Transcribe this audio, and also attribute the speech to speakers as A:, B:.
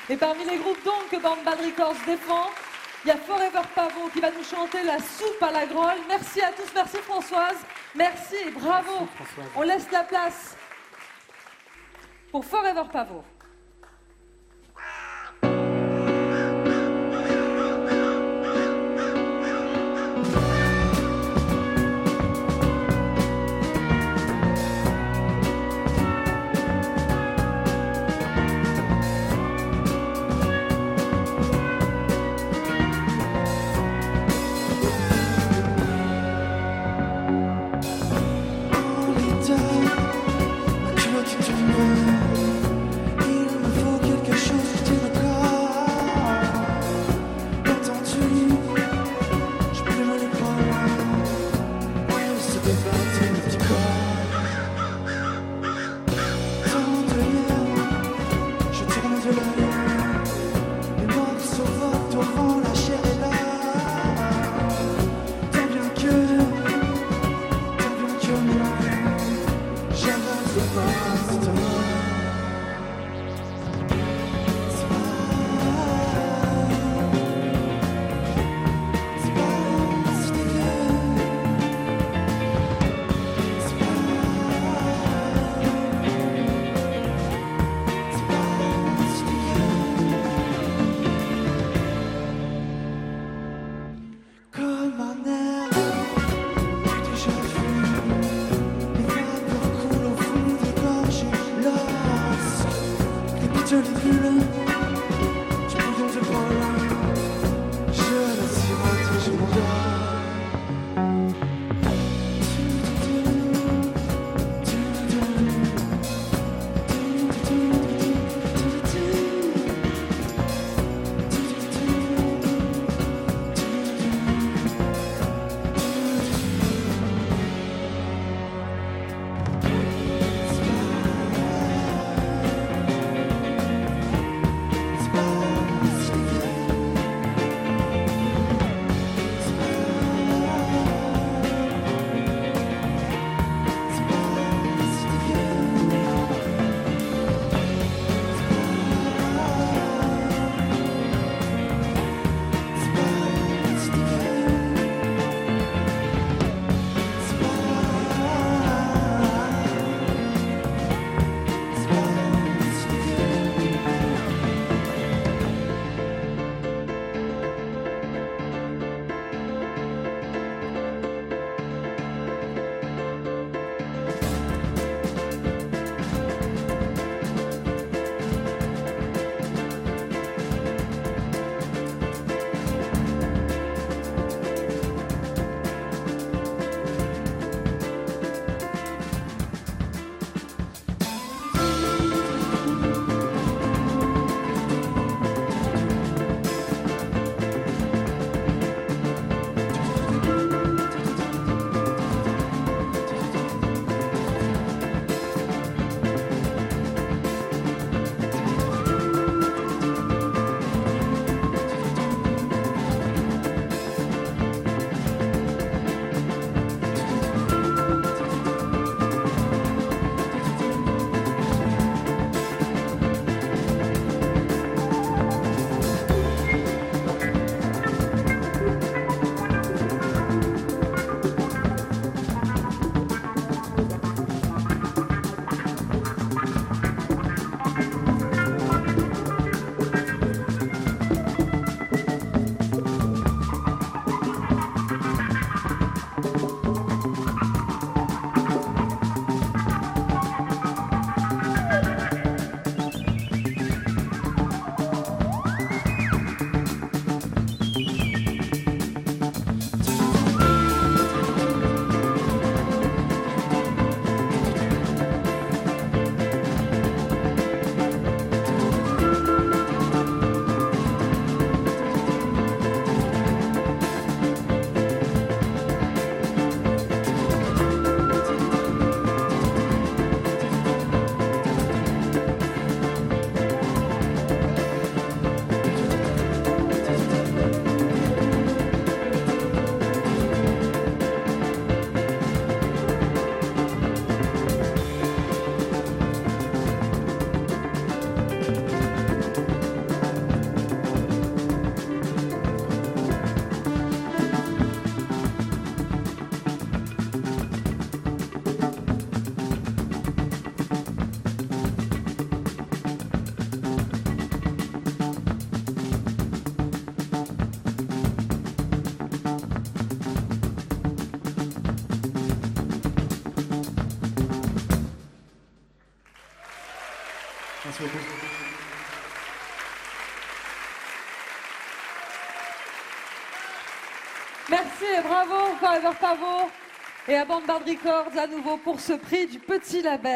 A: Et parmi les groupes donc que Band Bad Records défend, il y a Forever Pavot qui va nous chanter la soupe à la grolle. Merci à tous, merci Françoise, merci et bravo.
B: Merci, Françoise.
A: On laisse la place pour Forever Pavot.
C: Ma culotte est une
B: Merci beaucoup.
A: Merci et bravo Forever Pavot et à Band Bad Records à nouveau pour ce prix du petit label.